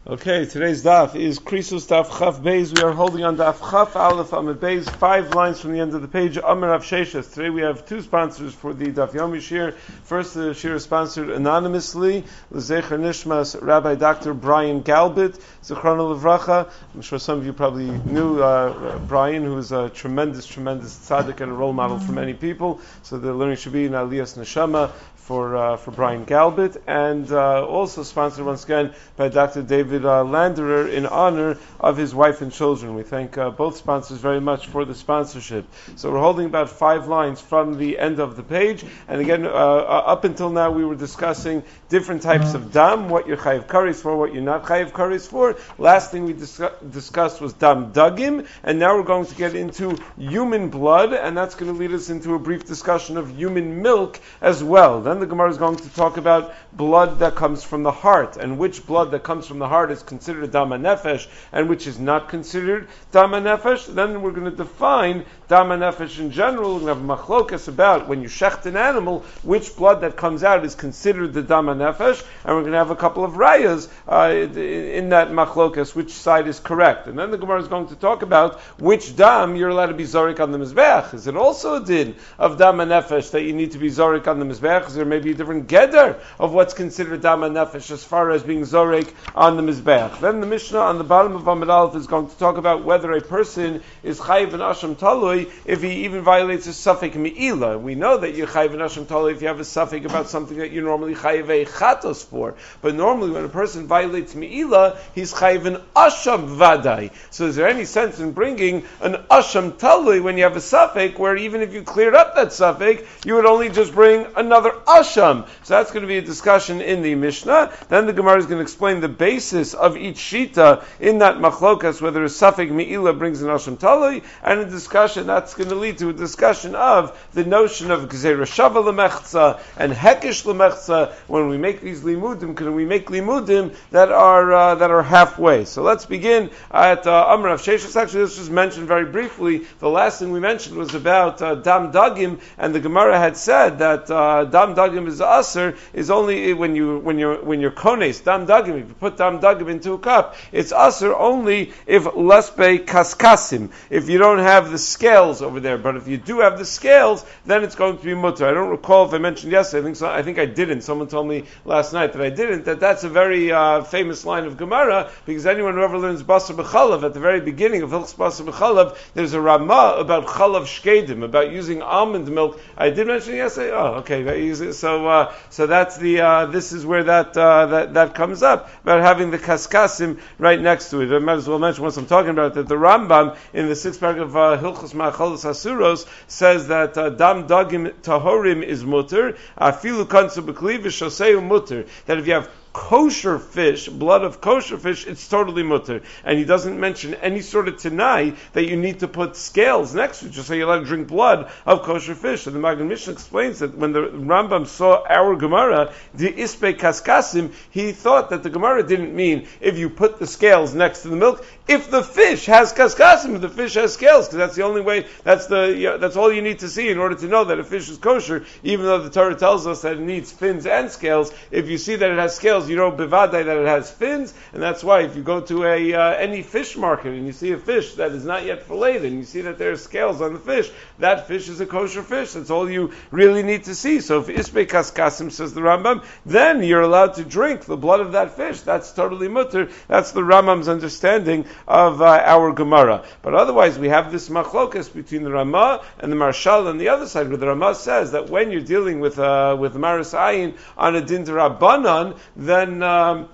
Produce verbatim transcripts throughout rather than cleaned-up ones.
Okay, today's daf is Krisus daf Chaf Beis. We are holding on daf Chaf Aleph Amud Beis, five lines from the end of the page. Amar Rav Sheshes. Today we have two sponsors for the daf Yomi Shir. First, the Shir is sponsored anonymously. L'zecher Nishmas Rabbi Doctor Brian Galbit, Zichrono Livracha. I'm sure some of you probably knew uh, Brian, who is a tremendous, tremendous tzaddik and a role model for many people. So the learning should be in Aliyas Neshama for uh, for Brian Galbit, and uh, also sponsored once again by Doctor David uh, Landerer in honor of his wife and children. We thank uh, both sponsors very much for the sponsorship. So we're holding about five lines from the end of the page, and again, uh, uh, up until now we were discussing different types of dam, what you're chayiv kares for, what you're not chayiv kares for. Last thing we dis- discussed was dam dagim, and now we're going to get into human blood, and that's going to lead us into a brief discussion of human milk as well. Then the Gemara is going to talk about blood that comes from the heart, and which blood that comes from the heart is considered dam nefesh, and which is not considered dam nefesh. Then we're going to define dam nefesh in general. We're going to have machlokas about when you shecht an animal, which blood that comes out is considered the dam nefesh, and we're going to have a couple of rayas uh, in that machlokas, which side is correct. And then the Gemara is going to talk about which dam you're allowed to be zorik on the mizbeach. Is it also a din of dam nefesh that you need to be zorik on the mizbeach? Is there maybe a different geder of what's considered dam nefesh as far as being zorik on the mizbeach? Then the Mishnah on the bottom of Amud Aleph is going to talk about whether a person is chayiv and asham talui if he even violates a suffik mi'ila. We know that you're chayiv and asham talui if you have a suffik about something that you normally chayiv a chatos for. But normally when a person violates mi'ila, he's chayiv an asham vadai. So is there any sense in bringing an asham talui when you have a suffik, where even if you cleared up that suffik, you would only just bring another asham? So that's going to be a discussion in the Mishnah. Then the Gemara is going to explain the basis of each shita in that machlokas, whether a suffik mi'ila brings an asham talui, and a discussion that's going to lead to a discussion of the notion of gzeira shava lemechza and hekesh lemechza. When we make these limudim, can we make limudim that are uh, that are halfway? So let's begin at uh, Amar Rav Sheshes. Actually, this was mentioned very briefly. The last thing we mentioned was about uh, dam dagim, and the Gemara had said that uh, dam dagim is aser is only when you when you're when you're kones dam dagim. If you put dam dagim into a cup, it's aser only if lesbe kaskasim. If you don't have the scales over there, but if you do have the scales, then it's going to be mutter. I don't recall if I mentioned yesterday. I think so, I think I didn't. Someone told me last night that I didn't. That that's a very uh, famous line of Gemara, because anyone who ever learns basar b'chalav at the very beginning of Hilchos basar b'chalav, there's a Ramah about chalav shkedim, about using almond milk. I did mention it yesterday. Oh, okay. So uh, so that's the uh, this is where that uh, that that comes up, about having the kaskasim right next to it. I might as well mention once I'm talking about it, that the Rambam in the sixth paragraph of uh, Hilchos Ma'achalos Asuros says that uh, dam dagim tahorim is mutter, afilu kansu b'kli v'shoseu mutter, that if you have kosher fish, blood of kosher fish, it's totally mutter. And he doesn't mention any sort of tanai that you need to put scales next to it, just so you're allowed to drink blood of kosher fish. And the Magen Mishnah explains that when the Rambam saw our Gemara, the ispe kaskasim, he thought that the Gemara didn't mean if you put the scales next to the milk, if the fish has kaskasim, if the fish has scales, because that's the only way, that's the you know, that's all you need to see in order to know that a fish is kosher, even though the Torah tells us that it needs fins and scales. If you see that it has scales, you know bevadai that it has fins, and that's why if you go to a uh, any fish market and you see a fish that is not yet filleted and you see that there are scales on the fish, that fish is a kosher fish. That's all you really need to see. So if ispe kaskasim, says the Rambam, then you're allowed to drink the blood of that fish. That's totally mutter. That's the Rambam's understanding of uh, our Gemara. But otherwise we have this machlokas between the Ramah and the Marshal on the other side, where the Ramah says that when you're dealing with uh, with Maris Ayin on a din d'Rabbanan, then um,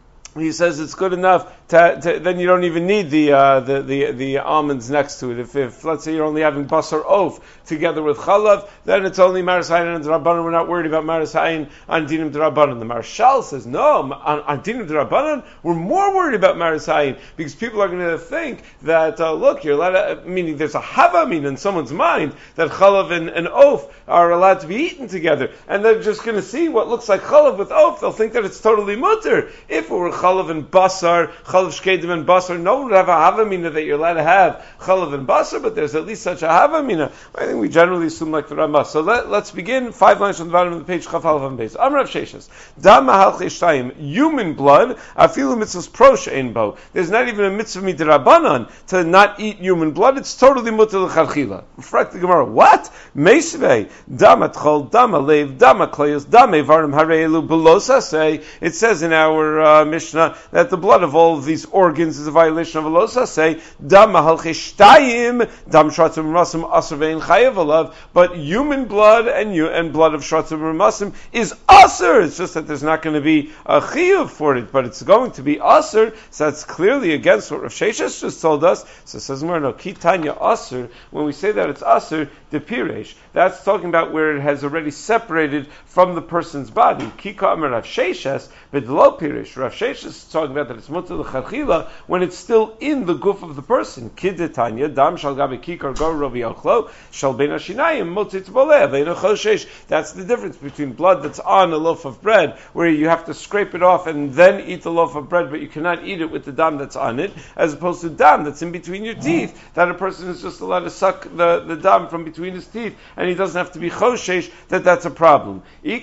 he says it's good enough. To, to, then you don't even need the, uh, the the the almonds next to it. If, if let's say you're only having basar oaf together with chalav, then it's only maris hayin and d'Rabbanan. We're not worried about maris hayin on dinim d'Rabbanan. The Marshal says no, on, on dinim d'Rabbanan we're more worried about maris hayin, because people are going to think that uh, look, you're allowed to, meaning there's a havamin in someone's mind that chalav and, and oaf are allowed to be eaten together, and they're just going to see what looks like chalav with oaf. They'll think that it's totally mutter. If it were chalav and basar, chalav shkedim and basar. No one would have a havamina that you're allowed to have chalav and basar, but there's at least such a havamina. I think we generally assume like the Rambam. So let, let's begin. Five lines from the bottom of the page. Chaf Aleph Beis. Amar Rav Sheshes. Dam mahalchei shtayim. Human blood. Afilu mitzvahs prosha ein bo. There's not even a mitzvah midrabanan to not eat human blood. It's totally mutter l'charchila. Reflect the Gemara. What? Meisvei. Dam atchol. Dam alev. Dam aklayos. Dam evarim hareelu belosa. Say it says in our uh, Mishnah that the blood of all of these organs is a violation of velosa. Say dam mahalchei shtayim. Dam shratzim rasim aser vein chayav alav. But human blood and you and blood of shratzim rasim is aser. It's just that there's not going to be a chiyuv for it, but it's going to be aser. So that's clearly against what Rav Sheshes just told us. So it says more no kitanya aser. When we say that it's aser, the piresh. That's talking about where it has already separated from the person's body. Kika amar Rav Sheshes, but lo piresh. Rav Sheshes is talking about that it's mutar l'charchila when it's still in the guf of the person. Kidetanya dam shal gabe kikar go rovi ochlo shal ben hashinayim mutzit boleh ve'ino choshesh. That's the difference between blood that's on a loaf of bread, where you have to scrape it off and then eat the loaf of bread, but you cannot eat it with the dam that's on it, as opposed to dam that's in between your teeth, that a person is just allowed to suck the, the dam from between his teeth, and he doesn't have to be choshesh, that that's a problem.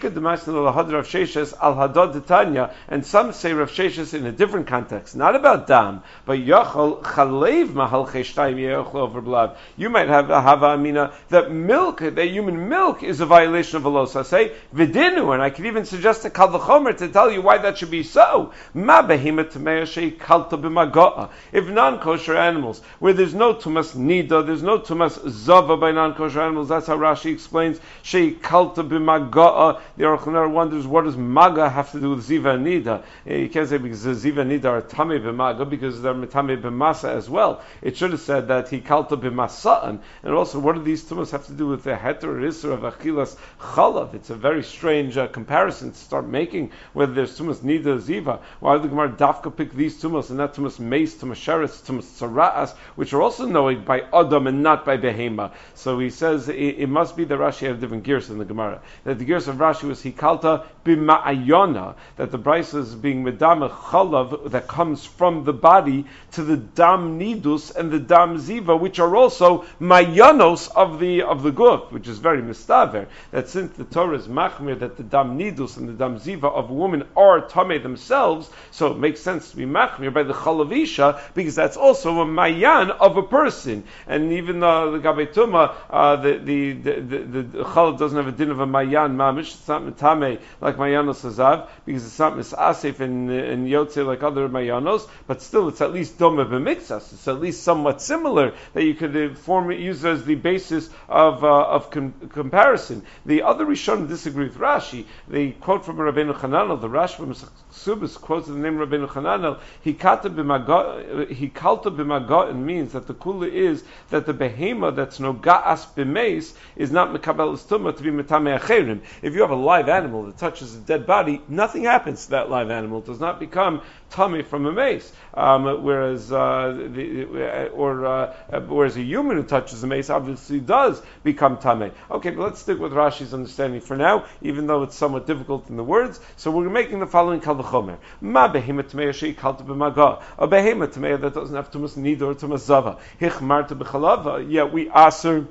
And some say Rav Sheshes in a different context, not about dam, but yachol chalev mahal cheshtayim yeochlo over blood. You might have a hava amina that milk, that human milk, is a violation of velosa. Say vidinu, and I could even suggest a kal v'chomer to tell you why that should be so. Ma behima tameya shei kalta b'magoa. If non-kosher animals, where there's no tumas nida, there's no tumas zava by non-kosher animals. That's how Rashi explains shei kalta b'magoa. The Aruch LaNer wonders, what does maga have to do with ziva and nida? You can't say because the ziva and nida are tamei b'maga, because they're tamei b'masa as well. It should have said that he kalta b'masa'an. And also, what do these tumas have to do with the heter or isser of achilas chalav? It's a very strange uh, comparison to start making, whether there's tumas nida or ziva. Why did the Gemara dafka pick these tumas and not tumas meis, tumas sheretz, tumas tzara'as, which are also knowing by adam and not by behema? So he says it, it must be that Rashi had different gears in the Gemara. That the gears of Rashi was hikalta b'ma'ayona, that the brisa is being medama chalav that comes from the body to the dam nidus and the dam ziva, which are also mayanos of the of the guf, which is very mistaver. That since the Torah is machmir that the dam nidus and the dam ziva of a woman are tamei themselves, so it makes sense to be machmir by the chalavisha, because that's also a mayan of a person. And even uh, the Gabei Tuma, uh, the the the the, the chalav doesn't have a din of a mayan mamish. It's not metame like mayanos hazav, because it's not misasif and and yotze like other mayanos, but still it's at least doma b'mixas. It's at least somewhat similar that you could uh, form use as the basis of uh, of com- comparison. The other Rishonim disagree with Rashi. They quote from Rabbeinu Chananel. The Rashi from Subis quotes the name of Rabbeinu Chananel. He kalta b'maga, he kalta b'maga, means that the kula is that the behema that's no ga'as b'meis is not mekabel tumah to be metame acherim. If you have a live animal that touches a dead body, nothing happens to that live animal. It does not become tummy from a mace. Um, whereas, uh, the, or uh, whereas a human who touches a mace obviously does become tamei. Okay, but let's stick with Rashi's understanding for now, even though it's somewhat difficult in the words. So we're making the following kal v'chomer. Ma behema tameya shei kalta b'maga. A behema tameya that doesn't have tumas nida or tumas zava. Hich marta b'chalava. Yet we aser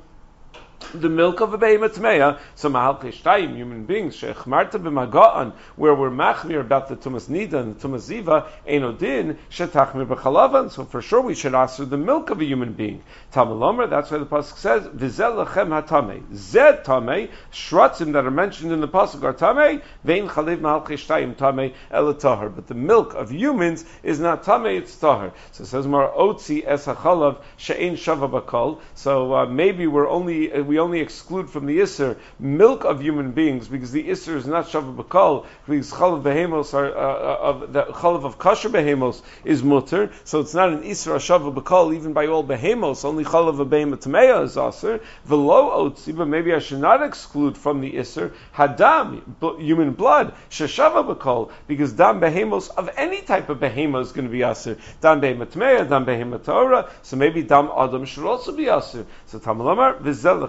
the milk of a behemoth tmeya, so mahal keshtayim, human beings, shechmarta b'maga'an, where we're machmir about the tumas nida and the tumas ziva, enodin, shetachmir b'chalavan, so for sure we should answer the milk of a human being. Tamalomer, that's why the pasuk says, v'zel lechem hatamei, zed tamei, shratzim that are mentioned in the pasuk are tamei, vein chalev mahal keshtayim tamei, el tahar, but the milk of humans is not tamei, it's tahar. So it says, mar otzi es hachalav, she'ein shava bakol, so uh, maybe we're only, uh, we only exclude from the Isser milk of human beings, because the Isser is not Shava B'Kol, because Chalav Behemos are, uh, of, the Chalav of Kasher Behemos is Mutter, so it's not an Isser Shava B'Kol even by all Behemos, only Chalav of Behemah Tameya is Aser, V'lo Otzi, but maybe I should not exclude from the Isser Hadam, human blood, Sheshava B'Kol, because Dam Behemos of any type of Behemah is going to be Aser, Dam Behemah Tameya, Dam Behemah Torah, so maybe Dam Adam should also be Aser. So Tamalamar, V'zel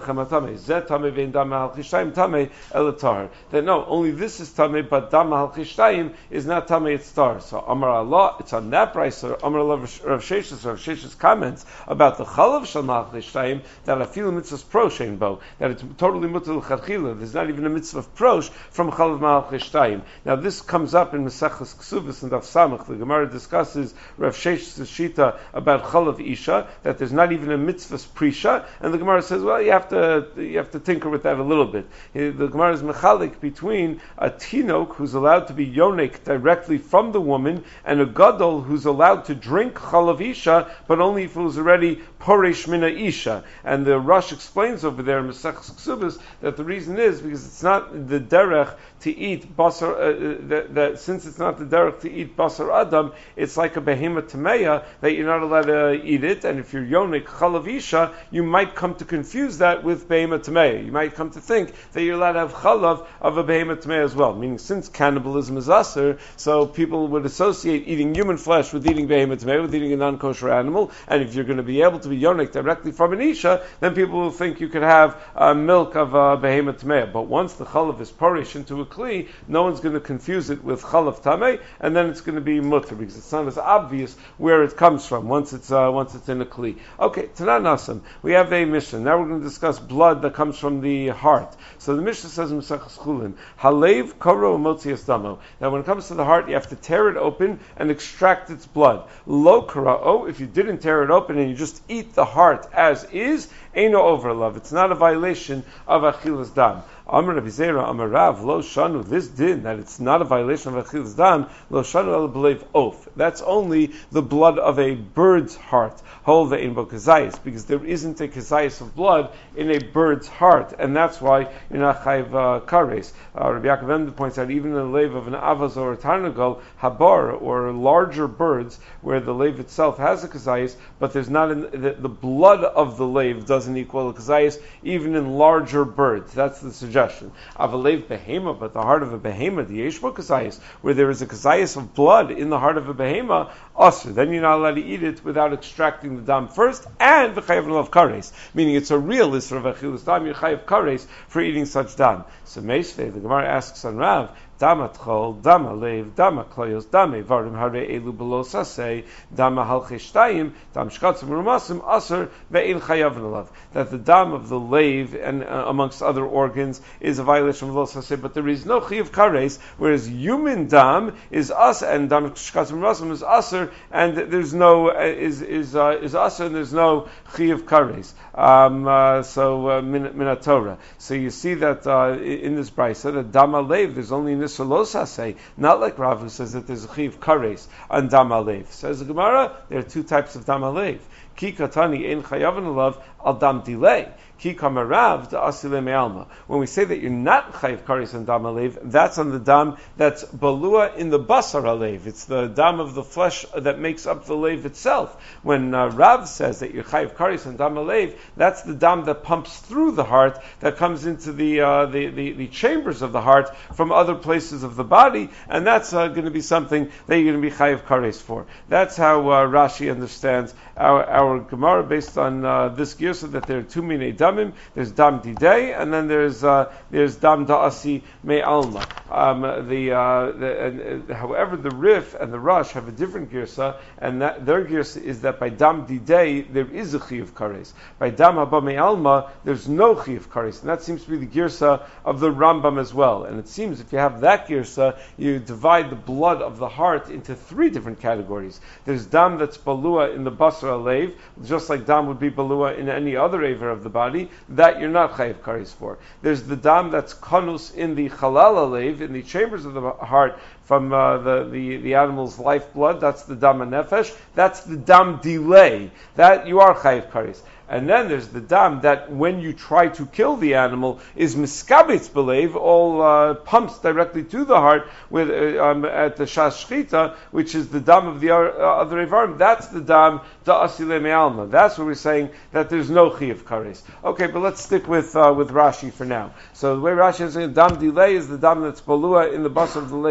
lechem tamei. Zet tamei vein dam halchishtayim tamei elatar. That no, only this is tamei, but dam halchishtayim is not tamei, it's tar. So Amar Allah, it's on that price. Or Amar Allah Rav Sheshes, Rav Sheshes comments about the chalav shel halchishtayim that afilu mitzvahs pro shein bo, that it's totally mutal chadchila. There's not even a mitzvah of prosh from chalav halchishtayim. Now this comes up in Maseches Ksubas and Daf Samach. The Gemara discusses Rav Sheshes' shita about chalav isha, that there's not even a mitzvah's prisha, and the Gemara says, well, you have to you have to tinker with that a little bit. The Gemara is mechalik between a tinok who's allowed to be yonik directly from the woman and a gadol who's allowed to drink chalav isha, but only if it was already poresh mina isha. And the Rosh explains over there in Maseches Ksubas that the reason is because it's not the derech to eat basar, uh, that, that since it's not the derech to eat basar adam, it's like a behema tameya that you're not allowed to eat it. And if you're yonik chalav isha, you might come to confuse that with behema tameya. You might come to think that you're allowed to have chalav of a behema tameya as well. Meaning, since cannibalism is aser, so people would associate eating human flesh with eating behema tameya, with eating a non-kosher animal. And if you're going to be able to be yonik directly from an isha, then people will think you could have uh, milk of a behema tameya. But once the chalav is porish into a kli, no one's going to confuse it with chalav tamei, and then it's going to be mutter because it's not as obvious where it comes from once it's uh, once it's in a kli. Okay, Tanan Nasim, we have a mission. Now we're going to discuss blood that comes from the heart. So the Mishnah says in Maseches Chulin, Halev koro motzias damo. Now when it comes to the heart, you have to tear it open and extract its blood. Lo kara'o, if you didn't tear it open and you just eat the heart as is, Eino over love. It's not a violation of achilas dam. Amar Rabbi Zera, Amar Rav, Lo Shanu, this din, that it's not a violation of achilas dam, Lo Shanu el b'leiv oaf. That's only the blood of a bird's heart. Hol ve'in bo kazayis, because there isn't a kazayis of blood in a bird's heart, and that's why you're not chayiv uh, kares. Uh, Rabbi Yaakov Emd points out, even in the leiv of an avaz or a tarnagol, habar, or larger birds, where the leiv itself has a kazayis, but there's not in, the, the blood of the leiv doesn't equal a kazayis, even in larger birds. That's the suggestion. Avalev behema, but the heart of a behema, the yeshbo kazayis, where there is a kazayis of blood in the heart of a behema, asr. Then you're not allowed to eat it without extracting the dam first, and the chayav of kares, meaning it's a real isra of achilas dam. You're chayav kares for eating such dam. So Meisvei, the Gemara asks on Rav, Dama tchol, dama lev, dama kloyos, dame varim hare elu below sasei, dama halcheshtayim, dam shkatzim rumasim aser ve'in chayav nalav. That the dam of the lev and uh, amongst other organs is a violation of below sasei, but there is no chayav kares. Whereas human dam is us and dam shkatzim rumasim is aser, and there's no uh, is is uh, is aser and there's no chayav kares. Um, uh, so uh, min, min Torah. So you see that uh, in this brayso that dama lev there's only in say, not like Rav who says that there's a chiv kares on dam alev. Says the Gemara, there are two types of dam alev. Ki katani ein chayavan alav al dam delay. Ki kamarav da asile me'alma. When we say that you're not chayiv kares on dam alev, that's on the dam that's balua in the basar alev. It's the dam of the flesh that makes up the lev itself. When uh, Rav says that you're chayiv kares on dam alev, that's the dam that pumps through the heart, that comes into the uh, the, the the chambers of the heart from other places of the body, and that's uh, going to be something that you're going to be chayiv kares for. That's how uh, Rashi understands our our Gemara based on uh, this girsa, that there are two minei damim. There's dam didei, and then there's uh, there's dam da'asi me alma. Um, the, uh, the uh, however, the Rif and the Rush have a different girsa, and that, their girsa is that by dam didei there is a chiyuv kares. By dam haba me alma there's no chiyuv kares, and that seems to be the girsa of the Rambam as well. And it seems if you have that girsa, you divide the blood of the heart into three different categories. There's dam that's balua in the basar alev, just like dam would be balua in any other aver of the body, that you're not chayiv kares for. There's the dam that's konus in the chalal alev, in the chambers of the heart, from uh, the, the, the animal's lifeblood. That's the dam nefesh. That's the dam delay. That you are chayiv kares. And then there's the dam that when you try to kill the animal is miskabetz belev, all uh, pumps directly to the heart with uh, um, at the shas shchita, which is the dam of the uh, other evarim. That's the dam da asile me'alma. That's what we're saying, that there's no chiyuv kares. Okay, but let's stick with uh, with Rashi for now. So the way Rashi is saying, dam delay is the dam that's balua in the bus of the lev itself.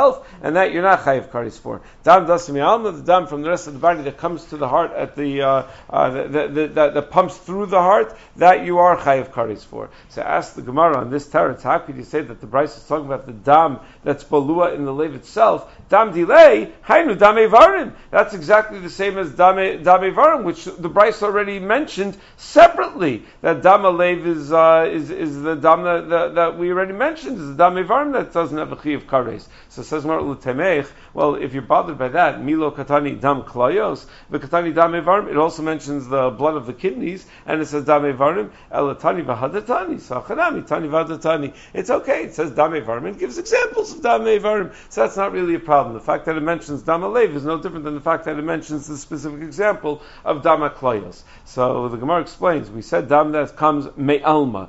itself, and that you're not chayiv kares for. Dam dasim alma, the dam from the rest of the body that comes to the heart at the, uh, uh, the, the, the, the, that pumps through the heart, that you are chayiv kares for. So ask the Gemara on this teretz, how could you say that the Bryce is talking about the dam that's balua in the lave itself? Dam delay, hainu dam evarim. That's exactly the same as dam dam evarim, which the Bryce already mentioned separately. That dam lave is uh, is is the dam that, that, that we already mentioned is the dam evarim that doesn't have a chi of kares. So it says Mar Temech. Well, if you're bothered by that, milo katani dam klayos, the katani dam evarim. It also mentions the blood of the kidneys, and it says dam evarim elatani vahadatani. So chanami tani vahadatani. It's okay. It says dam evarim. It gives examples of dam evarim. So that's not really a problem. The fact that it mentions dam alev is no different than the fact that it mentions the specific example of dam klayos. So the Gemara explains. We said dam that comes me'alma.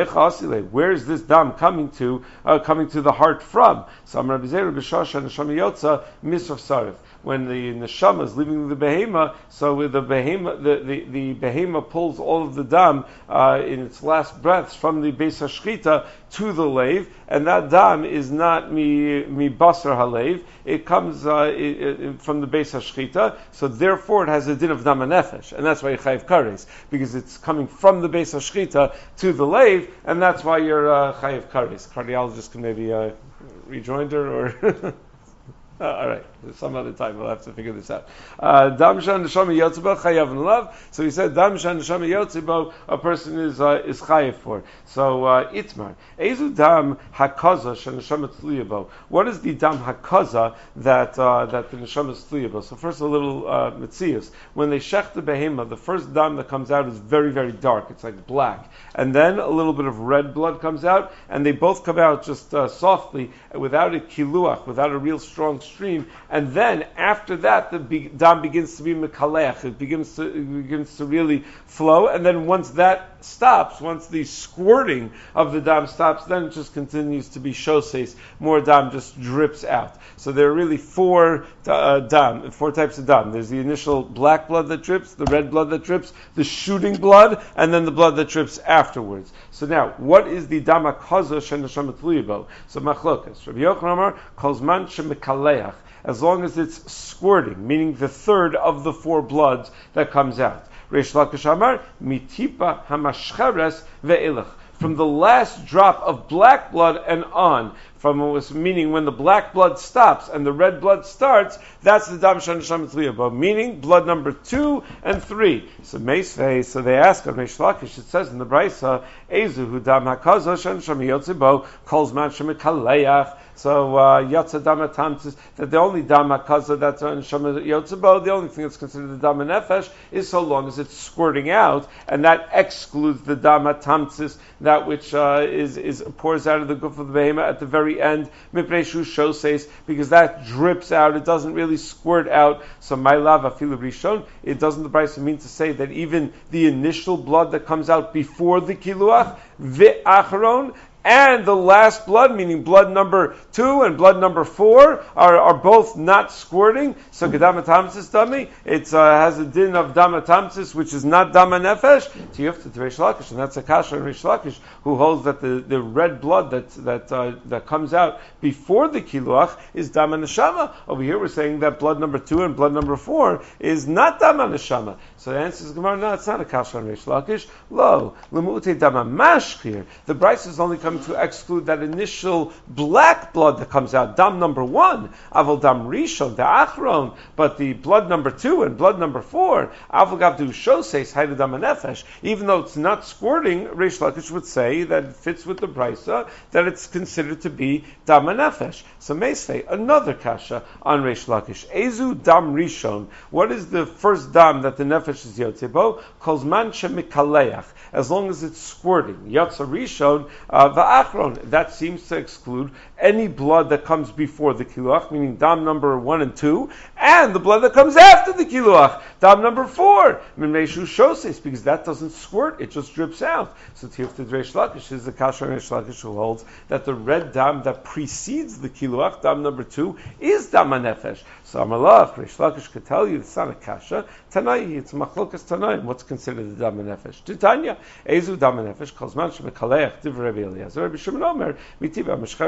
Where is this dam coming to? Uh, coming to the heart from? So Amar Rabbi Zeir b'shasha neshama yotza misraf sarif. When the neshama is leaving the behema, so with the behema, the, the, the behema pulls all of the dam uh, in its last breaths from the beis hashchita to the lave, and that dam is not mi mi basar halev. It comes uh, it, it, from the beis hashchita, so therefore it has a din of dam nefesh, and that's why you chayiv kares, because it's coming from the beis hashchita to the lave, and that's why you're uh, chayiv kares. Cardiologist can maybe uh, rejoinder or. Uh, all right, some other time we'll have to figure this out. Dam shan neshama yotzibo chayav nelav. So he said, Dam shan neshama yotzibo, a person is uh, is chayav for. So uh, itmar ezu dam hakaza shan neshama tzliyabo. What is the dam hakaza that uh, that the neshama is tzliyabo? So first a little uh, mitzias. When they shech the behema, the first dam that comes out is very very dark. It's like black, and then a little bit of red blood comes out, and they both come out just uh, softly, without a kiluach, without a real strong stream, and then after that the be- dam begins to be mekalech. It begins to it begins to really flow, and then once that stops, once the squirting of the dam stops, then it just continues to be shoses. More dam just drips out. So there are really four uh, dam, four types of dam. There's the initial black blood that drips, the red blood that drips, the shooting blood, and then the blood that drips afterwards. So now, what is the dam hakaza shenashama tluyibo? So machlokas. Rabbi Yochanan Amar calls man shemekaleach. As long as it's squirting, meaning the third of the four bloods that comes out. Reish Lakish Amar, mitipa hamashcheres ve'ilach. From the last drop of black blood and on, from meaning when the black blood stops and the red blood starts, that's the dam shan neshama tzliyabo, meaning blood number two and three. So meisvei, so they ask on Reish Lakish, it says in the Brisa, ezu hu dam hakaza shan neshama yotzibo, calls man shemekaleach. So uh, yatsa dam tamtis, that the only dam hakaza that's on neshama yotzibo, the only thing that's considered the dam nefesh is so long as it's squirting out, and that excludes the dam tamtis, that which uh, is is pours out of the goof of the behema at the very end, mipnei shoses, because that drips out. It doesn't really squirt out. So my lava afilu rishon. It doesn't the Brisa mean to say that even the initial blood that comes out before the kiluach ve'achron, and the last blood, meaning blood number two and blood number four, are, are both not squirting. So gedamatamsis dami, it uh, has a din of damatamsis, which is not dama nefesh. Tiyufta to Reish Lakish, and that's a kasha in Reish Lakish, who holds that the, the red blood that that uh, that comes out before the kiluach is dama neshama. Over here, we're saying that blood number two and blood number four is not dama neshama. So the answer is Gemara, no, it's not a kasha in Reish Lakish. Lo lemute dama mashchir. The Brisa is only coming to exclude that initial black blood that comes out, dam number one, avol dam rishon, the achron, but the blood number two and blood number four, avol gavdu shoses, haydu dam nefesh, even though it's not squirting, Reish Lakish would say that it fits with the Brisa, that it's considered to be dam nefesh. So meisvei, another kasha on Reish Lakish, ezu dam rishon, what is the first dam that the nefesh is yotzebo? Calls man shemikaleach, as long as it's squirting, yotza rishon, uh, va'achron, that seems to exclude any blood that comes before the kiluach, meaning dam number one and two, and the blood that comes after the kiluach, dam number four, mimeshu shoses, because that doesn't squirt, it just drips out. So Tifta Reish Lakish is the kasha Reish Lakish who holds that the red dam that precedes the kiluach, dam number two, is dam nefesh. So Amalach, Reish Lakish could tell you it's not a kasha. Tanai, it's machlokas Tanai. What's considered the dam nefesh? Titania, ezu dam nefesh, calls man shemekaleach divrei Rabbi Eliezer, Rabbi Shimon Omer, mitiva meshcheres ve'elach.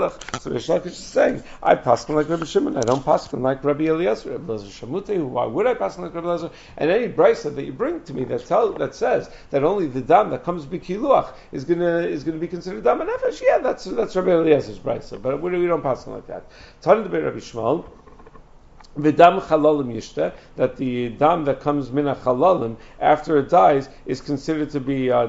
ve'elach. So Reish Lakish is saying, I paskin like Rabbi Shimon, I don't paskin like Rabbi Eliezer. Rabbi Eliezer Shamuti, why would I paskin like Rabbi Eliezer? And any brisa that you bring to me that tell that says that only the dam that comes b'kiluach is gonna is gonna be considered dam and nefesh. Yeah, that's that's Rabbi Eliezer's brisa, but we, we don't paskin like that. Tana de Rabbi Shmuel. The dam chalalim yishta, that the dam that comes mina chalalim after it dies is considered to be a, a,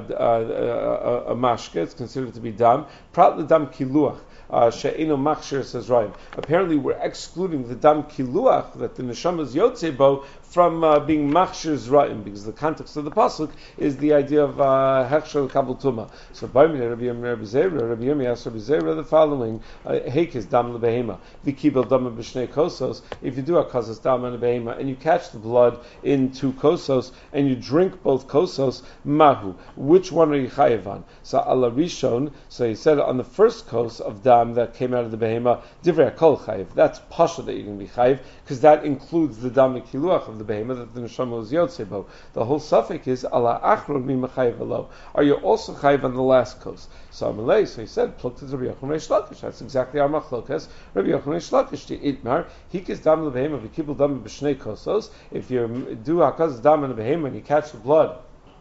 a, a mashke. It's considered to be dam. Prat the dam kiluach. She'eno machshir says Ryan. Apparently, we're excluding the dam kiluach that the neshama is yotzebo from uh, being machshir zra'im, because the context of the pasuk is the idea of hechshel kabel tuma. So, by me, Rabbi Yirmiyah, Rabbi Zera, Rabbi Yirmiyah asked Rabbi Zera the following: Heikis dam lebehema, vikibel dam b'shnei kosos. If you do a kosos dam and a behema, and you catch the blood in two kosos, and you drink both kosos, mahu. Which one are you chayiv on? So, ala rishon. So he said on the first kos of dam that came out of the behema, divrei kol chayiv. That's pasha that you're going to be chayiv, because that includes the dam kiluach of the behema that the neshama is yotzebo. The whole suffix is ala achron mi mechayiv alo. Are you also chayiv on the last kos? So Amalei, so he said, plukta Rabbi Yochanan Reish Lakish. That's exactly our machlokas. Rabbi Yochanan Reish Lakish to itmar hikis dam lebehema v'kibul dam b'shnei kosos. If you do hakas dam and a behema and you catch the blood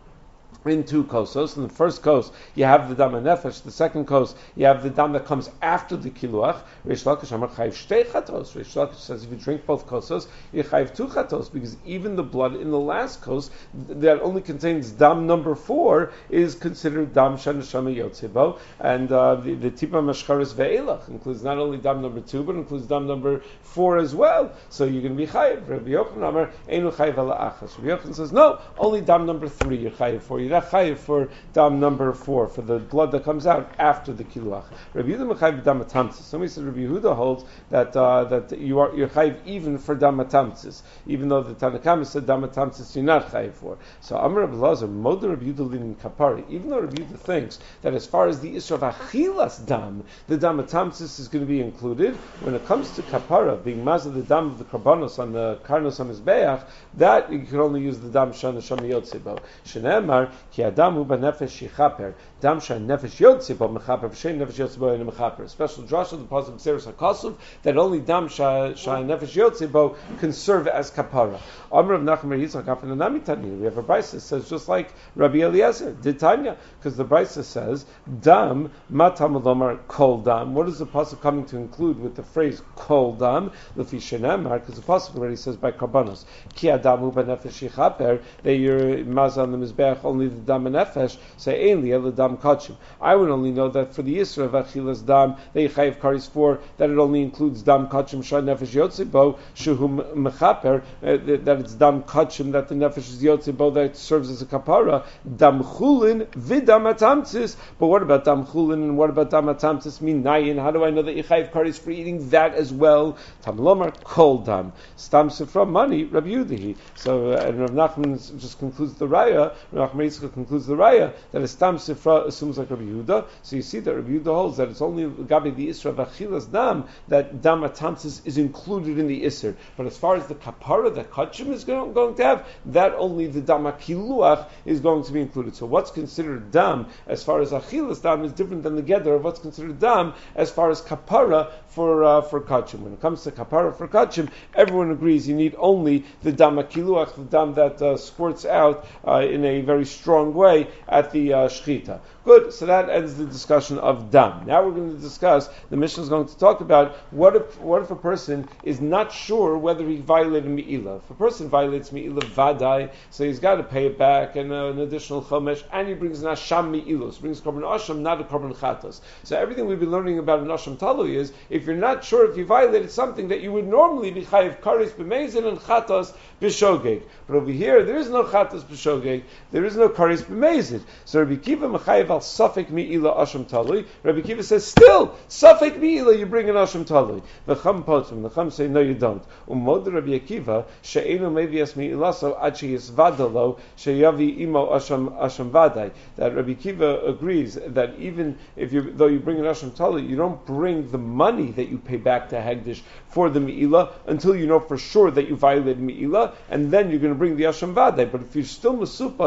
in two kosos. In the first kos, you have the dam nefesh. The second kos, you have the dam that comes after the kiluach. Reish Lakish amar chayiv shtei chatos. Reish Lakish says if you drink both kosos, you chayiv two chatos, because even the blood in the last kos that only contains dam number four is considered dam shanashama yotzebo, and uh, the, the tipa mashcharis ve'elach includes not only dam number two, but includes dam number four as well. So you're going to be chayiv. Rabbi Yochanan amar einu chayiv ala achas. Rabbi Yochanan says no, only dam number three you're chayiv for. You're not chayiv for dam number four, for the blood that comes out after the kiluach. Rabbi Yehuda mechayiv dam atamtzis. Somebody said Rabbi Yehuda holds that uh, that you are you're chayiv even for dam atamtzis, even though the Tanakama said dam atamtzis you're not chayiv for. So Amar Rabbi Lazar moder Rabbi Yehuda linin kapari. Even though Rabbi Yehuda thinks that as far as the issue of achilas dam, the dam atamtzis is going to be included, when it comes to kapara, being mazah the dam of the karbanos on the karnos on his beach, that you can only use the dam shana shami yotzebo. Shenemar ki adamu b'nefesh yichaper dam shan nefesh yotzebo mechaper v'shein nefesh yotzebo in mechaper. Special drasha the pasuk Seres HaKasuv that only dam shan nefesh yotzebo can serve as kapara. Amar of Nachman Yitzchak Afin Anami Tani. We have a brisa that says just like Rabbi Eliezer did Tanya, because the brisa says dam matam lomar kol dam. What is the pasuk coming to include with the phrase kol dam? Lefi shenemar, because the pasuk already says by karbanos ki adamu b'nefesh yichaper that you're mazah on the mizbeach only the dam and nefesh. Say ainli el dam kachim. I would only know that for the Yisra of achilas dam they chayiv karis for that it only includes dam kachim shan nefesh yotzebo shuhu mechaper that it's dam kachim that the nefesh is yotzebo that serves as a kapara. Dam chulin vidam atamtzis. But what about dam chulin and what about dam atamtzis minayin? How do I know that you chayiv karis for eating that as well? Tam lomar kol dam stam sifra money Rabbi Yudahi. So uh, and Rav Nachman just concludes the raya. Rav Nachman Yitzchak concludes the raya that a stam sifra assumes like Rabbi Yehuda. So you see that Rabbi Yehuda holds that it's only gabi the isra of achilas dam that dam atamtzis is included in the isr. But as far as the kapara that kachim is going, going to have, that only the dam akiluach is going to be included. So what's considered dam as far as achilas dam is different than the gather of what's considered dam as far as kapara for uh, for kachim. When it comes to kapara for kachim, everyone agrees you need only the dam akiluach, the dam that uh, squirts out uh, in a very strong way at the uh, shechita. Good, so that ends the discussion of dam. Now we're going to discuss, the Mishnah is going to talk about what if what if a person is not sure whether he violated Me'ilah. If a person violates Me'ilah Vadai, so he's got to pay it back and uh, an additional Chomesh, and he brings an Asham Me'ilos, brings Korban Asham, not a Korban Chatos. So everything we've been learning about an Asham Talui is, if you're not sure if you violated something that you would normally be Chayiv Karis B'Mezin and Chatos B'Shogeg. But over here, there is no Chatos B'Shogeg, there is no Karis B'Mezin. So Rabbi Kiva Mechayiv al Safek Me'ilah Asham Talui. Rabbi Kiva says, still, Safek Me'ilah, you bring an Asham Talui. V'cham Potzim, the Cham say, no you don't. Umod Rabbi Akiva, she'enu mevias Me'ilaso achi yisvadalo, she'yavi imo Asham Asham Vadai. That Rabbi Akiva agrees that even if you, though you bring an Asham Talui, you don't bring the money that you pay back to Hagdish for the Me'ilah until you know for sure that you violated Me'ilah, and then you're going to bring the Asham Vadai. But if you're still Mesupak, yet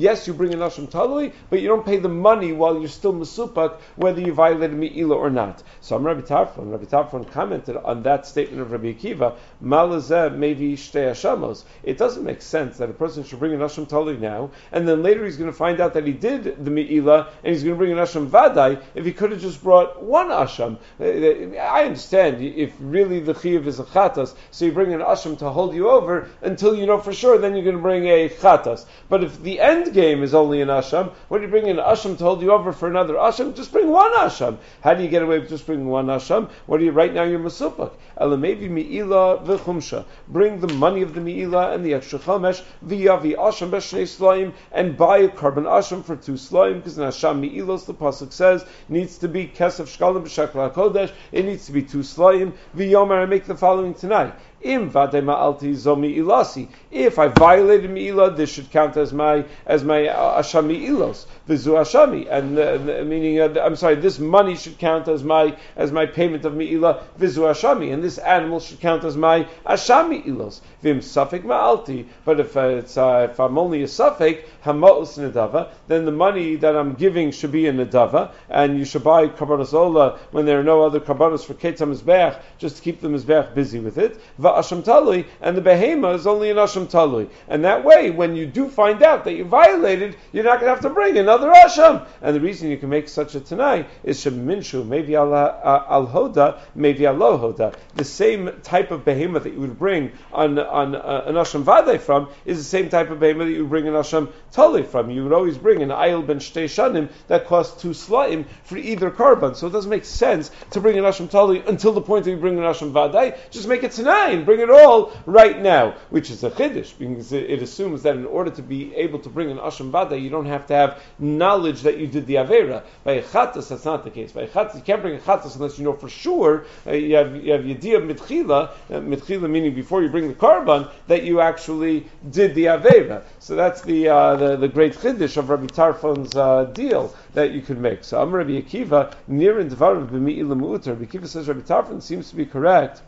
yes, you bring an asham talui, but you don't pay the money while you're still mesupak, whether you violated me'ila or not. So I'm Rabbi Tarfon. Rabbi Tarfon commented on that statement of Rabbi Akiva, malazeh maybe shtei ashamos. It doesn't make sense that a person should bring an asham talui now, and then later he's going to find out that he did the me'ila, and he's going to bring an asham vadai, if he could have just brought one asham. I understand, if really the chiyuv is a chatas, so you bring an asham to hold you over until you know for sure, then you're going to bring a chatas. But if the end game is only an asham, when you bring an asham to hold you over for another asham, just bring one asham. How do you get away with just bringing one asham? What do you, right now you're masupak. Elamevi mi'ila v'chumsha. Bring the money of the mi'ila and the extra chamesh, v'yavi asham b'shnei slaim, and buy a carbon asham for two slaim, because in asham mi'ilos, the pasuk says, needs to be kesef shkalim b'shekla kodesh, it needs to be two slaim, v'yomer, and make the following tonight. Im vadei ma'alti zomi ilasi. If I violated mi'ila, this should count as my as my uh, ashami ilos. Vizu ashami, and uh, meaning uh, I'm sorry, this money should count as my as my payment of mi'ila. Vizu ashami, and this animal should count as my ashami ilos. Vim safek ma'alti. But if uh, it's uh, if I'm only a safek hamaos nedava, then the money that I'm giving should be a nedava, and you should buy karbanos ola when there are no other karbanos for ketam mizbeach, just to keep the mizbeach busy with it. Asham talui, and the behema is only an asham talui, and that way, when you do find out that you violated, you're not going to have to bring another asham. And the reason you can make such a tanai is sheminshu, maybe al hoda, maybe al lo hoda. The same type of behema that you would bring on on uh, an asham vadei from is the same type of behema that you would bring an asham talui from. You would always bring an ayil ben shtei shanim that costs two slaim for either carbon. So it doesn't make sense to bring an asham talui until the point that you bring an asham vadei. Just make it tanai. Bring it all right now, which is a chiddush, because it assumes that in order to be able to bring an asham vada, you don't have to have knowledge that you did the avera. By a chatas, that's not the case. By a chatas, you can't bring a chatas unless you know for sure uh, you have you have yediyah mitchila, uh, mitchila meaning before you bring the karban, that you actually did the avera. So that's the uh, the, the great chiddush of Rabbi Tarfon's uh, deal that you could make. So Amar Rabbi Akiva, near in Devarim b'mi'i l'mu'uter, Rabbi Akiva says Rabbi Tarfon seems to be correct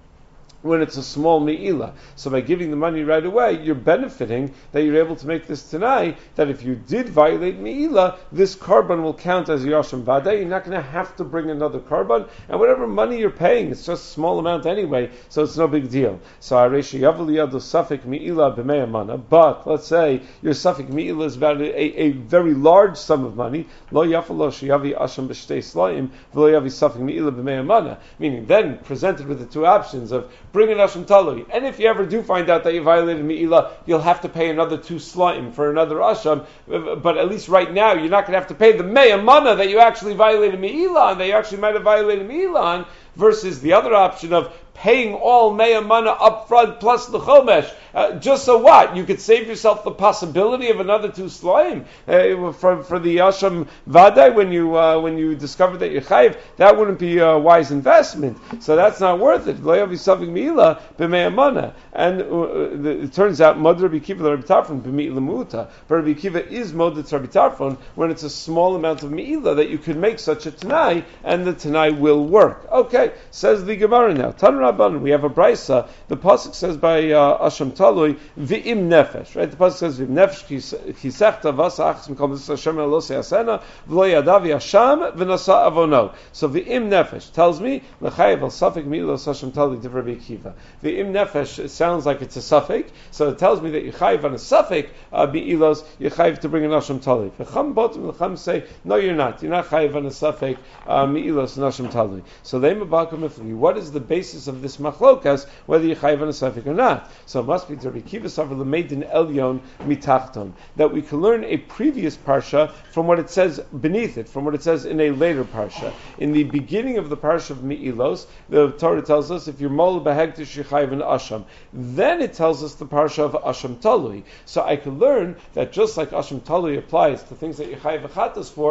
when it's a small me'ila. So by giving the money right away, you're benefiting that you're able to make this tanai, that if you did violate me'ila, this carbon will count as yasham vada. You're not going to have to bring another carbon, and whatever money you're paying, it's just a small amount anyway, so it's no big deal. So areshi yavaliyadu safik me'ila b'meyamana, but let's say your safik me'ila is about a, a very large sum of money, lo yafalo shiyavi asham b'shtei slaim, v'lo yavi safik me'ila b'meyamana, meaning then presented with the two options of bring an asham talui, and if you ever do find out that you violated me'ila, you'll have to pay another two slaim for another asham, but at least right now you're not going to have to pay the me'amana that you actually violated me'ila on, that you actually might have violated me'ila on, versus the other option of paying all me'amana up front plus the chomesh. Uh, just so what? You could save yourself the possibility of another two slaim uh, for, for the asham vadai when you uh, when you discover that you're chayiv. That wouldn't be a wise investment. So that's not worth it. Lo yavi savik me'ila b'me'amana. And uh, it turns out Mod Rabbi Akiva Rabbi Tarfon b'mi'ila mu'uta. But Rabbi Akiva is Mod Rabbi Tarfon when it's a small amount of me'ila that you could make such a tanai, and the tanai will work. Okay, says the Gemara now. Tan Rabban, we have a brisa. The pasuk says by uh, asham talui v'im nefesh. Right? The pasuk says v'im nefesh kisechta v'asa achs mikol mitzvah Hashem elosei asena v'lo yadav yasham v'nasa avono. So v'im nefesh tells me l'chayev al safek milos asham talui div Rabbi Akiva. V'im nefesh, it sounds like it's a suffix, so it tells me that you chayev on a suffix uh, mi'ilos, you chayev to bring an asham talui. V'cham botim l'cham say no, you're not. You're not chayev on a suffix uh, mi'ilos and asham talui. So they mabakam ifli. What is the basis of this machlokas, whether you chayev on a suffix or not? So it must be to Rabbi Akiva Savar l'meidin elyon mitachton, that we can learn a previous parsha from what it says beneath it, from what it says in a later parsha. In the beginning of the parsha of Mi'ilos, the Torah tells us if you're mol behegtish you chayev an asham. Then it tells us the parsha of asham talui. So I can learn that just like asham talui applies to things that you chayev chatas for,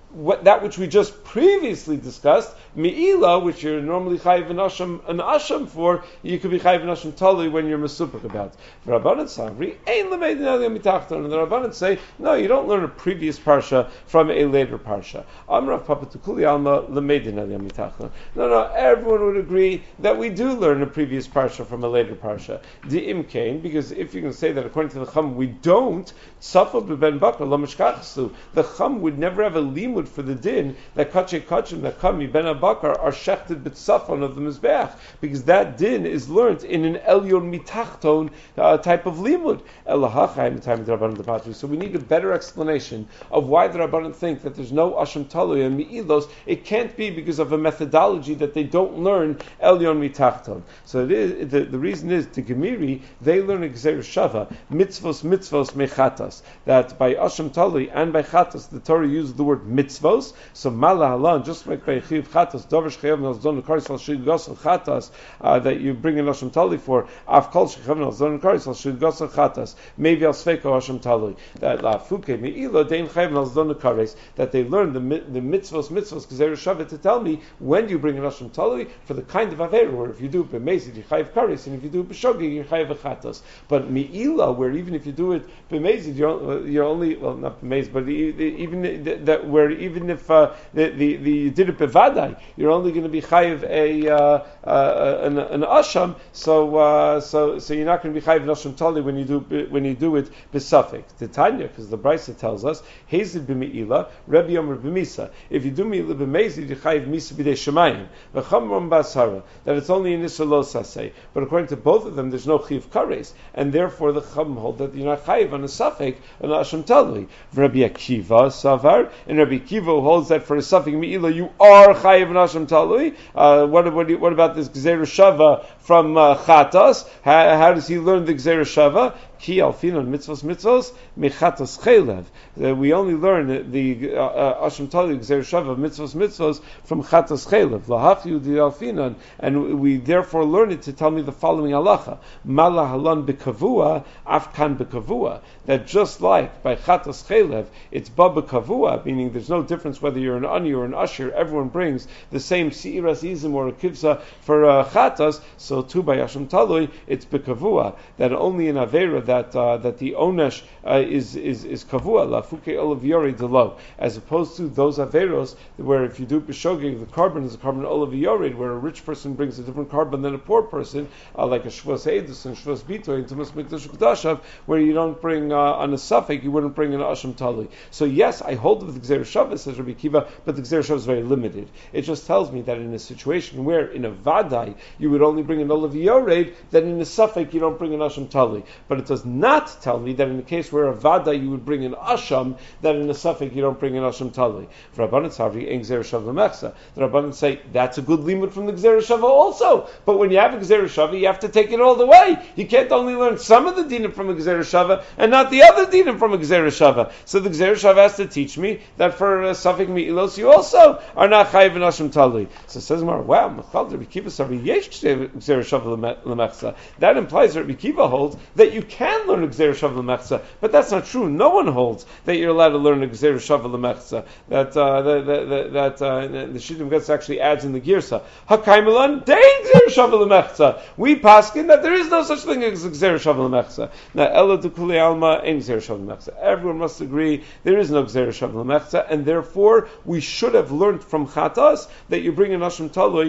what, that which we just previously discussed, mi'ila, which you're normally chayiv an asham, an asham for, you could be chayiv an asham tali when you're mesupik about. Rabbanan Savri, ein lemeidin aliyah mitachton, and the Rabbanan say, no, you don't learn a previous parsha from a later parsha. Amrav papatukuli alma lemeidin aliyah mitachton. No, no, everyone would agree that we do learn a previous parsha from a later parsha. Di imkain, because if you can say that according to the Chum we don't, tzafod b'ben bakar lo mishkachsu. The Chum would never have a limud for the din that kachay kachim that come ben abakar are shechted b'tzafon of the mizbeach, because that din is learnt in an elyon mitachton uh, type of limud. Elahachai in the time of the Rabbanan Depatri. So we need a better explanation of why the Rabbanan think that there's no asham talui and mi'ilos. It can't be because of a methodology that they don't learn elyon mitachton. So it is, the, the reason is the Gemiri, they learn a gzeir shava mitzvos mitzvos mechatas, that by asham talui and by chatas the Torah uses the word mitzvos. So mala halan, just like by chiv chatas dovish chayav nalzon karisal shid gosel chatas uh, that you bring an asham talui for af kol shechav nalzon karisal shid gosel chatas maybe al sveko asham talui that la fuke mi'ilo dein chayav nalzon karis, that they learn the the mitzvos mitzvos gzeir shava to tell me when you bring an asham talui for the kind of aver where if you do it b'mezid you chayav karis, and if you do it b'shogi you chayav chatas. But mi'ila, where even if you do it b'mezid you're, you're only, well, not b'mezid, but even that where even if uh, the, the, the you did it bevadai, you're only going to be chayiv a uh, uh, an, an asham. So uh, so so you're not going to be chayiv an asham tali when you do when you do it b'safik. Titania, because the Brisa tells us hazid b'meila, Rebbe Yomer b'misa. If you do meila b'mezid, you chayiv misa b'dei shemayim. V'chamram basara, that it's only in Isra lo sasei. But according to both of them, there's no chiv kares, and therefore the chum hold that you're not chayiv on a safik an asham tali. Rabbi Akiva savar, and Rabbi Akiva holds that for a safik miila you are chayiv an asham talui. Uh, what, what, what about this gzeir shava from uh, chatas? How, how does he learn the gzeir shava? Ki alfinon mitzvos mitzvos mechatas chelev. We only learn the uh, asham talui gzeir shava mitzvos mitzvos from chatas chelev. Lahafiu di alfinon, and we therefore learn it to tell me the following halacha: mala halan bekavua afkan bekavua. That just like by chatas chelev it's ba bekavua, meaning there's no difference whether you're an ani or an usher. Everyone brings the same siiras izim or a kivsa for uh, chatas. So too by asham talui it's bekavua, that only in avera that uh, that the onesh uh, is is is kavua la fuke olav yori delo, as opposed to those averos where if you do b'shogeg the carbon is a carbon olav yori, where a rich person brings a different carbon than a poor person, uh, like a shvus edus and shvus bitoy and tumas mikdash ukdashav, where you don't bring uh, on a suffix, you wouldn't bring an asham tali. So yes, I hold with the gzeir shava, says Rabbi Kiva, but the gzeir shava is very limited. It just tells me that in a situation where in a vadai you would only bring an olav yored, that in a suffix you don't bring an asham tali. But it does not tell me that in the case where a vada you would bring an asham, that in a suffix you don't bring an asham tali. For Rabbanan Savri, ein gzeir shava lemechsa. The Rabbanan say that's a good limud from the gzeir shava also. But when you have a gzeir shava, you have to take it all the way. You can't only learn some of the dinim from a gzeir shava and not the other dinim from a gzeir shava. So the gzeir shava has to teach me that for a suffix mi'ilos you also are not chayiv an asham tali. So it says more, wow, mechal Rabbi Kiva Savri yesh gzeir shava lemechsa. That implies that Rabbi Kiva holds that you can learn a gzeir shava lemechsa, but that's not true. No one holds that you're allowed to learn a gzeir shava lemechsa. That uh, that that, that uh, the Shittim Getz actually adds in the girsa hakaimelan dein gzeir shava lemechsa. We paskin that there is no such thing as a gzeir shava lemechsa. Now ela dekuli alma ein gzeir shava lemechsa. Everyone must agree there is no gzeir shava lemechsa, and therefore we should have learned from chatas that you bring an asham talui.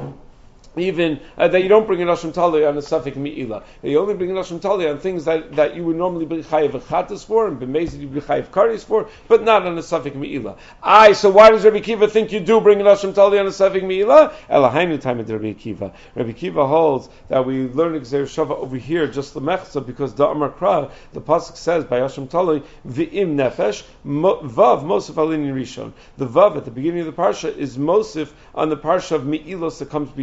Even uh, that you don't bring an asham tali on a suffix mi'ila. That you only bring an asham tali on things that, that you would normally be chayiv chatas for, and b'mezid you be chayiv karis for, but not on a suffix mi'ila. Aye, so why does Rabbi Kiva think you do bring an asham tali on a suffix mi'ila? Elahainu time of Rabbi Kiva. Rabbi Kiva holds that we learn gzeir shava over here just lemechsa, because the Amar Kra, the pasuk says by asham tali v'im nefesh vav mosif alin rishon. The vav at the beginning of the parsha is mosif on the parsha of mi'ilos that comes before it.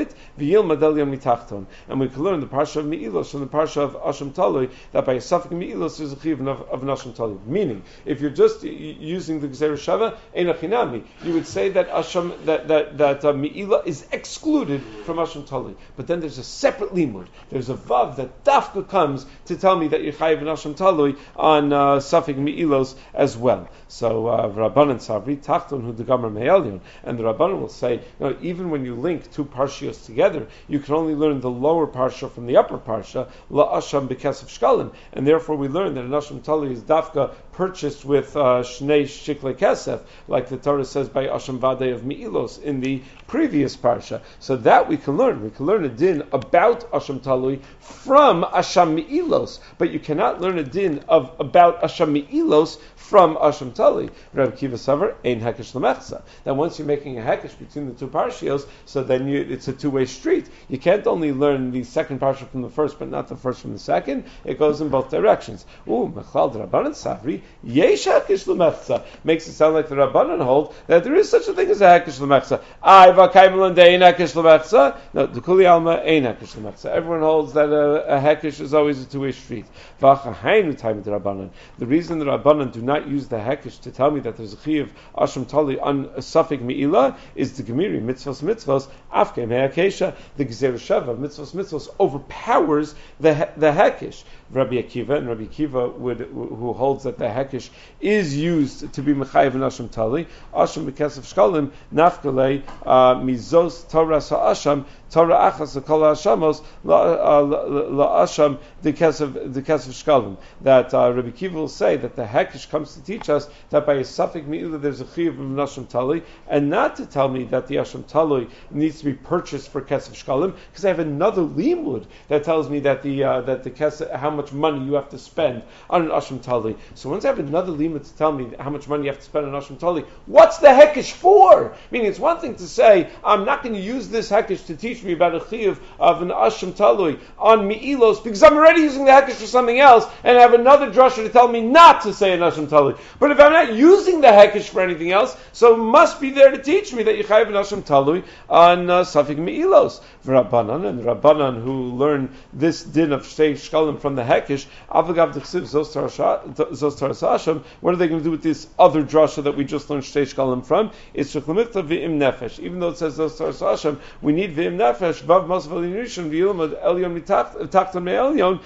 it, v'yilmad el yom mitachton. And we can learn the parsha of Me'ilos from the parsha of Asham Talui that by a suffix Me'ilos there's a chiyuv of, of Asham Talui. Meaning, if you're just using the Gzeir Shava, ein achinami, you would say that Asham that that that uh, Me'ilah is excluded from Asham Talui. But then there's a separate limud. There's a vav that dafka comes to tell me that you're chayiv in Asham Talui on uh, suffix Me'ilos as well. So uh, Rabbanan Savri Tachton Hu Degamar Me'elyon, and the Rabbanan will say, you know, even when you link two parshios together, you can only learn the lower parsha from the upper parsha, La Asham B'Kesef Shkalim, and therefore we learn that an Asham Talui is dafka purchased with uh, Shnei Shikle Kesef, like the Torah says by Asham Vadei of Me'ilos in the previous parsha. So that we can learn. We can learn a din about Asham Talui from Asham Me'ilos, but you cannot learn a din of about Asham Me'ilos from Asham Talui. Rabbi Kiva Savar, Ein Hekesh L'Mechza. That once you're making a Hekesh between the two parshios, so then you, it's a two-way street. You can't only learn the second parsha from the first, but not the first from the second. It goes in both directions. Ooh, Mechlal Rabbanan Savri, Yesh Hekesh L'Mechza. Makes it sound like the Rabbanan hold that there is such a thing as a Hekesh L'Mechza. Ay v'kaimelan de Ein Hekesh L'Mechza. No, the Kuli Alma Ein Hekesh L'Mechza. Everyone holds that a, a Hekesh is always a two-way street. V'achahainu time the Rabbanan. The reason the Rabbanan do not use the Hekesh to tell me that there's a chiyuv Asham Talui on a suffix Me'ilah is the Gemiri mitzvos mitzvos afkem he'akesha. The Gzeir Shava mitzvos mitzvos overpowers the the Hekesh. Rabbi Akiva and Rabbi Akiva would who holds that the Hekesh is used to be mechayev in Asham Talui. Asham b'kesef shkalim nafkalei mizos Torah ha'asham Torah achas kol ha'ashamos la'asham the kesef the kesef shkalim. That uh, Rabbi Akiva will say that the Hekesh comes to teach us that by a suffix Me'ilah there's a chiyuv of Asham Talui, and not to tell me that the Asham Talui needs to be purchased for kesef shkalim, because I have another limud that tells me that the uh, that the kesef, how much money you have to spend on an Asham Talui. So once I have another limud to tell me how much money you have to spend on an Asham Talui, what's the Hekesh for? Meaning it's one thing to say, I'm not going to use this Hekesh to teach me about a chiyuv of an Asham Talui on Me'ilos, because I'm already using the Hekesh for something else, and I have another drasha to tell me not to say an Asham Talui. But if I'm not using the Hekesh for anything else, so it must be there to teach me that you chayiv an Asham Talui on uh, suffix Me'ilos. Rabbanan, and Rabbanan who learn this din of Shtei Shkalim from the Hekesh, Avagav D'chsiv Zos Taras Hasham, what are they going to do with this other drasha that we just learned Shtei Shkalim from? It's Shechlamikta V'im Nefesh. Even though it says Zos Taras Hasham, we need V'im Nefesh, Vav Mas V'linishon, V'yilmad Elyon Mitachton Me'elyon,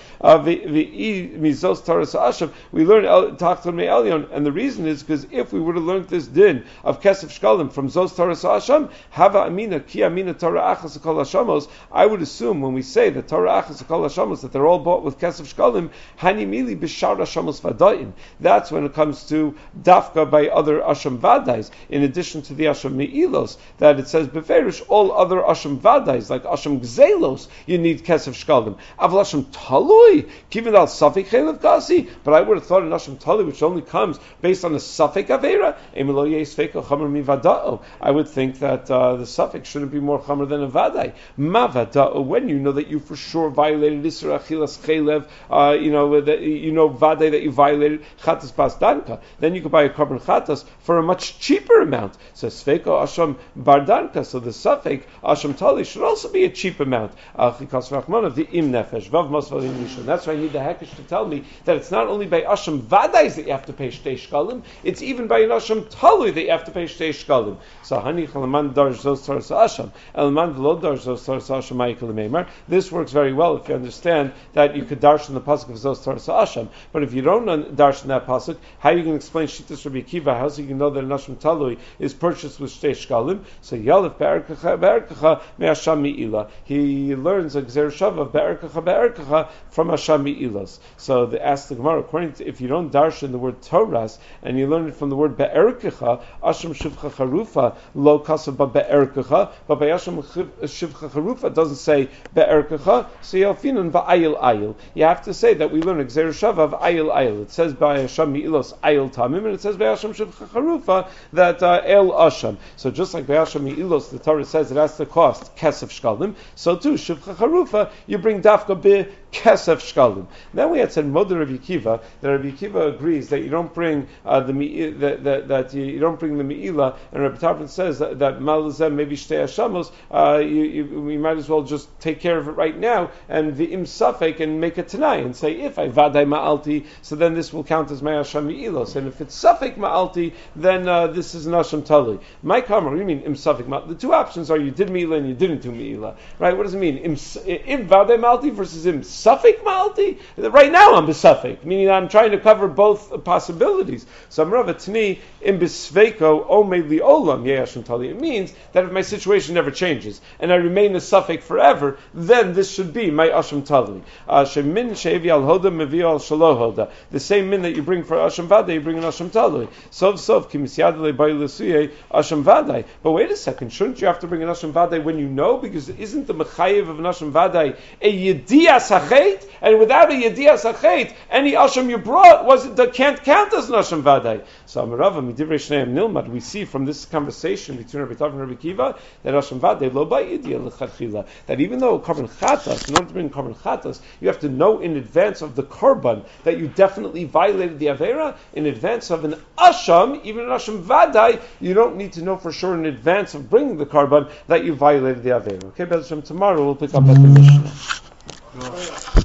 V'i Mizos Taras Hasham, we learn Tachton Me'elyon, and the reason is because if we would have learned this din of Kesef Shkalim from Zos Taras Hasham, Hava Amina, Ki Amina Torah Achas Kol Hashamos, I would assume when we say that Torah Achas Kol Hashamos, that they're all bought with Kesef Shkalim, Hani Mili B'Shar Hashamos Vadayin. That's when it comes to Dafka by other Asham Vadais, in addition to the Asham Me'ilos, that it says Beferish, all other Asham Vadais, like Asham Gzelos, you need Kesef Shkalim. Aval Asham Talui, Kivin al Safik Chelev Kasi, but I would have thought an Asham Talui, which only comes based on a Safik Avera, Emelo Yeis Feko Chamer Mi Vada'o. I would think that uh, the Safik shouldn't be more Chamer than a Vadai. Ma Vada'o, when you know that you for sure violated Isra Achilas Chelev, uh, you know, that you know Vadai that you violated Chatas Bas Danka, then you could buy a carbon Chatas for a much cheaper amount. So Sfeko Asham Bardanka, so the Safik Asham Tali should also be a cheap amount. Chikas Rachman of the Im Nefesh, Vav Masvalim Rishon. That's why I need the Hekesh to tell me that it's not only by Asham Vadais that you have to pay Shtei Shkalim, it's even by an Asham Talui that you have to pay Shtei Shkalim. So Hani Chalaman Darj Zos Taras Asham, Elman V'lo Darj Zos Taras Asham Ma'ikal Meimar. This works very well if you understand that you could darshan the pasuk of Zos Taras Asham. But if you don't darshan that pasuk, how are you going to explain Shittas Rabbi Akiva? How so you can know that an Asham Talui is purchased with Shtei Shkalim? So Yalef Be'erkacha Be'erkacha Me'asham Me'ilah. He learns a Gzeir Shava Be'erkacha Be'erkacha from Asham Me'ilas. So the ask the Gemara, according to, if you don't darshan the word Torahs and you learn it from the word Be'erkacha, Asham Shivcha Charufa Lo Kasav Be'erkacha, but by Asham Shivcha Charufa doesn't say Be'erkacha, so Yalfinan Va'ayil Ayil. You have to say that we learn a Gzeir Shava of Ayil Ayil. It says by Asham Me'ilos Ayil Tamim, and it says by Asham Shivcha Charufa that uh, El Asham. So just like by Asham Me'ilos, the Torah says it has to cost Kesef Kesef Shkalim. So too, Shuvcha Charufa, you bring Dafka Be Kesef Shkalim. Then we had said Moder Rabbi Akiva, that Rabbi Akiva agrees that you don't bring uh, the that, that, that you, you don't bring the Me'ilah, and Rabbi Tarfon says that, that Malazem maybe Shtei Hashamos, uh, you, you, we might as well just take care of it right now, and the Im Safek, and make a Tanai, and say, if I Vadai Ma'alti, so then this will count as Ma'asham Me'ilos, and if it's Safek Ma'alti, then uh, this is Nasham Tali. My Kamar, what do you mean Im Safek Ma'alti? The two options are you did Me'ilah and you didn't do Me'ilah, right? What does it mean? Im, Im Vadai Ma'alti versus Im Safek Ma'alti? Right now I'm Besafek, meaning I'm trying to cover both possibilities. So I'm Rav Tani, Im Besveiko, Omei Li Olam, Ye'asham Tali. It means that if my situation never changes, and I remain a Safek forever, then this should be my Asham Tali. Shemin Shevi Al Hoda Mevi Al Shaloh Hoda. The same min that you bring for Asham Vadai, you bring an Asham Tali. Sov Sov, Ki Misyadale Bai Lesuye, Asham Vadai. But wait a second, shouldn't you have to bring an Asham Vadai when you know? Because isn't the Mechayev of an Asham Vadai a Yediyas HaChet? And without a Yediyas HaChet, any Asham you brought was that can't count as an Asham Vadai. So Amarava, Midivrei Shneim Nilmad, we see from this conversation between Rabbi Tarfon and Rabbi Akiva that Asham Vadai lo Bai Yediyah L'Chadchila. That even though Korban Chatas, in order to bring Korban Chatas, you have to know in advance of the Korban that you definitely violated the Avera. In advance of an Asham, even an Asham Vadai, you don't need to know for sure in advance of bringing the Korban that you violated the Avera. Okay, B'ezras Hashem, tomorrow we'll pick up at the Mishnah.